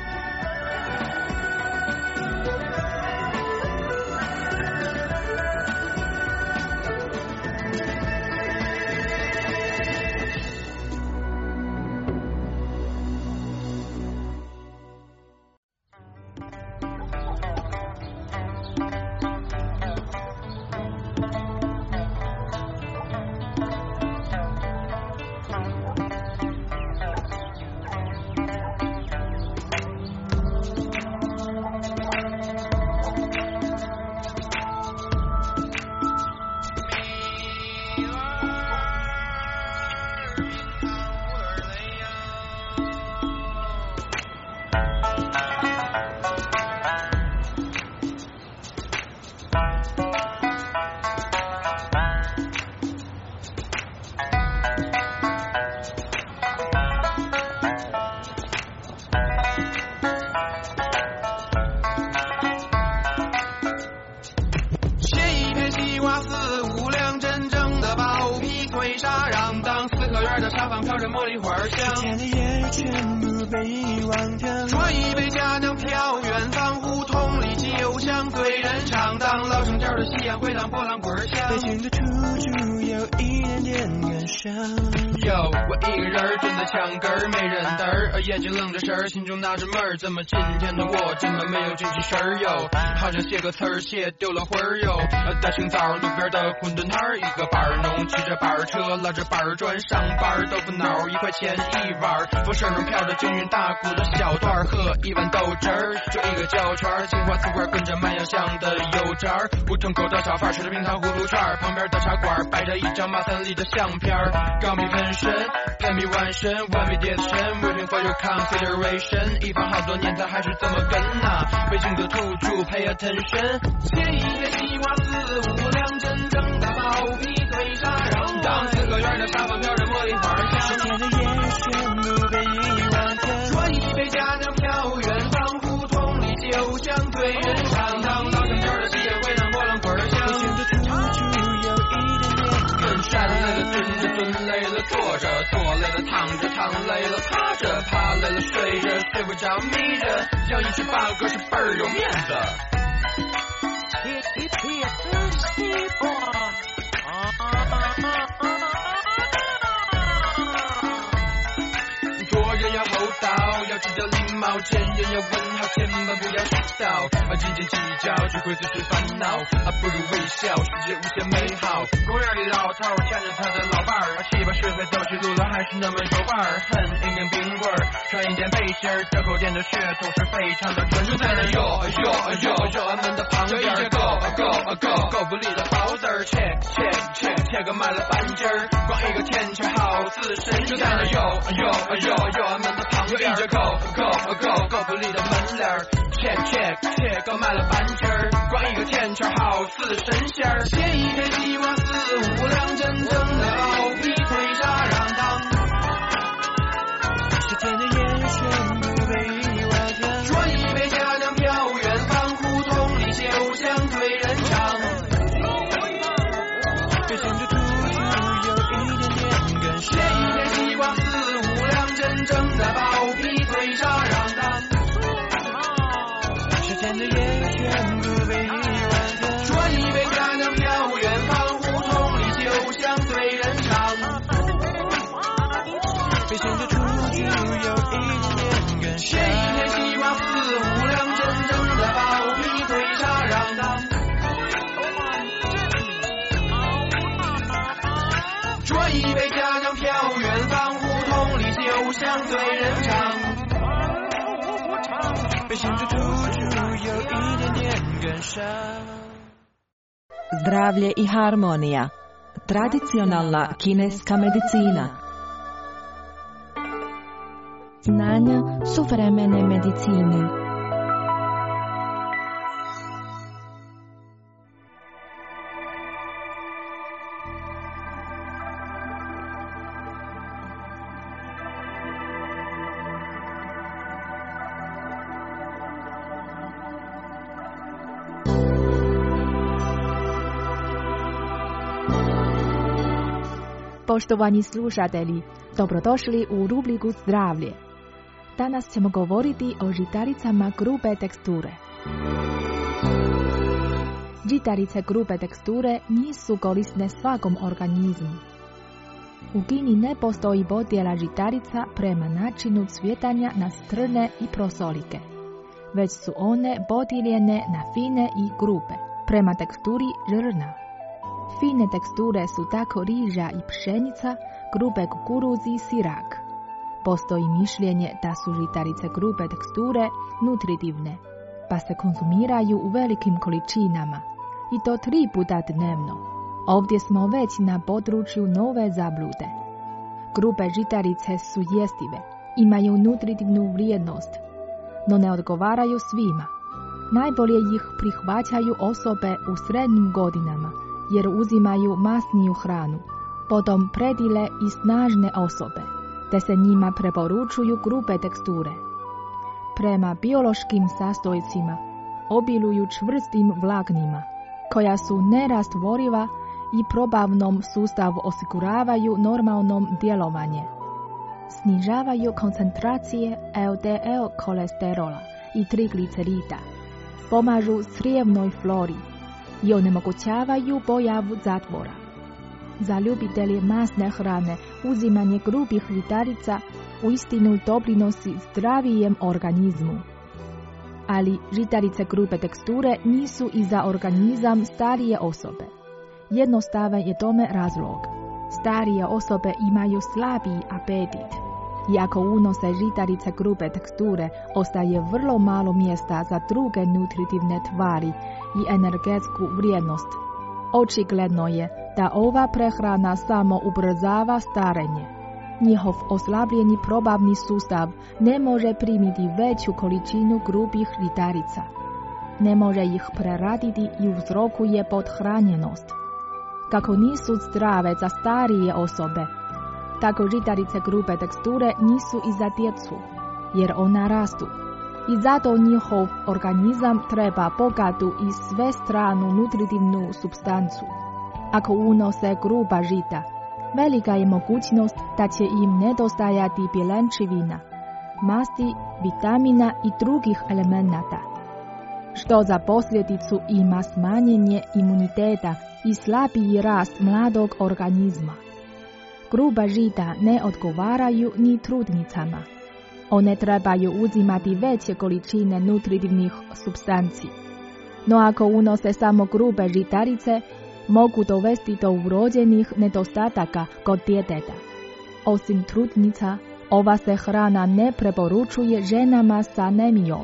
F: 眼睛愣着神儿，心中纳着闷儿，怎么今天的我这么没有精气神儿哟？好像写个词儿写丢了魂儿哟。大清早路边的馄饨摊儿，一个板儿农骑着板儿车，拉着板儿砖上班，豆腐脑1块钱一碗，风扇上飘着京韵大鼓的小段儿，喝一碗豆汁儿，就一个胶圈，青花瓷罐跟着卖药香的油渣儿，胡同口的小贩吃着冰糖葫芦串儿，旁边的茶馆摆着一张马三立的相片儿，钢笔喷身，喷笔完身，完美叠身 ，waiting for your consideration， 一放好多年他还是这么跟呐，北京的土著 pay attention， 切一片西瓜4、5两，真正的毛皮堆沙瓤，当4个圆的沙发飘着茉莉花香，10天的夜全部被遗忘掉，说一杯佳酿飘远方，胡同里酒香对人唱，当老香调的西烟会让波浪滚香，北京的土著有一点点跟站累了蹲着，蹲累了坐着，坐累了躺着，躺累了趴着，趴累了睡着，睡不着眯着，要一尺8个是倍儿有面子。做人要厚道，要知道礼貌，见人要问好，千万不要迟到，斤斤计较只会自寻烦恼，不如微笑，世界无限美好。公园里老头牵着他的老伴儿，7、8、10岁走起路来还是那么有伴儿，恨一根冰棍儿，穿一件背心儿，这口店的血统是非常的纯正。在那yo俺们的旁边够不力的包子儿，切个卖了半斤儿，光一个甜圈好似神仙。在那yo俺们的旁边够不力的门脸儿，切个卖了半斤儿，光一个甜圈好似神仙儿。切一片西瓜4、5两，真正的毛皮推沙瓤当。10天的夜全部被遗忘掉，说一杯佳酿飘远方，胡对人唱，被心中突出有一点点感伤。
A: Zdravlje i harmonija. Tradicionalna kineska medicina.
I: Znanja suvremene medicine.
H: Poštovani slušatelji, dobrodošli u rubriku Zdravlje. Danas ćemo govoriti o žitaricama grube teksture. Žitarice grube teksture nisu korisne svakom organizmu. U Kini ne postoji podjela žitarica prema načinu cvjetanja na strne i prosolike, već su one podijeljene na fine i grube, prema teksturi žrna. Fine teksture su tako riža i pšenica, grube kukuruzi i sirak. Postoji mišljenje da su žitarice grube teksture nutritivne, pa se konzumiraju u velikim količinama, i to 3 puta dnevno. Ovdje smo već na području nove zablude. Grube žitarice su jestive, imaju nutritivnu vrijednost, no ne odgovaraju svima. Najbolje ih prihvaćaju osobe u srednjim godinama, jer uzimaju masniju hranu, potom predile i snažne osobe, te se njima preporučuju grube teksture. Prema biološkim sastojcima obiluju čvrstim vlaknima, koja su nerastvoriva i probavnom sustavu osiguravaju normalnom djelovanje. Snižavaju koncentracije LDL kolesterola i triglicerida, pomažu crijevnoj flori i onemogućavaju pojavu zatvora. Za ljubitelje masne hrane uzimanje grubih žitarica uistinu doprinosi zdravijem organizmu. Ali žitarice grube teksture nisu i za organizam starije osobe. Jednostavan je tome razlog. Starije osobe imaju slabiji apetit. I ako unose žitarice grube teksture, ostaje vrlo malo mjesta za druge nutritivne tvari i energetsku vrijednost. Očigledno je da ova prehrana samo ubrzava starenje. Njihov oslabljeni probavni sustav ne može primiti veću količinu grubih žitarica. Ne može ih preraditi i uzrokuje pothranjenost. Kako nisu zdrave za starije osobe, tako žitarice grube teksture nisu i za djecu, jer ona rastu. I zato njihov organizam treba bogatu i svestranu nutritivnu supstancu. Ako unose gruba žita, velika je mogućnost da će im nedostajati bjelenčevina, masti, vitamina i drugih elemenata, što za posljedicu ima smanjenje imuniteta i slabiji rast mladog organizma. Gruba žita ne odgovaraju ni trudnicama. One trebaju uzimati veće količine nutritivnih supstanci. No ako unose samo grube žitarice, mogu dovesti do urođenih nedostataka kod djeteta. Osim trudnica, ova se hrana ne preporučuje ženama sa anemijom.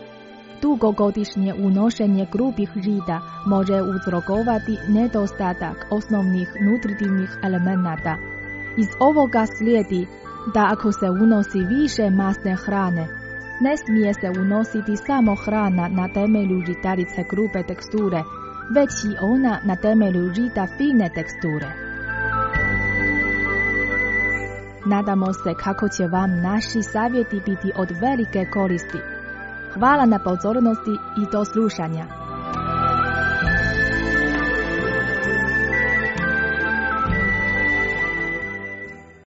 H: Dugogodišnje unošenje grubih žita može uzrokovati nedostatak osnovnih nutritivnih elemenata. Iz ovoga slijedi da ako se unosi više masne hrane, ne smije se unositi samo hrana na temelju žitarice grube teksture, već i ona na temelju žita fine teksture. Nadamo se kako će vam naši savjeti biti od velike koristi. Hvala na pozornosti i do slušanja.